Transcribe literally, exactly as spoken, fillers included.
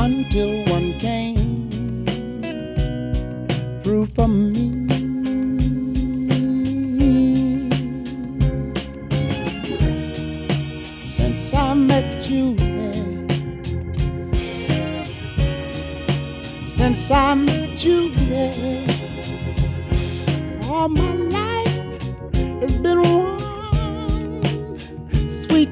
until one came through for me. Since I met you, yeah. Since I met you, yeah. All my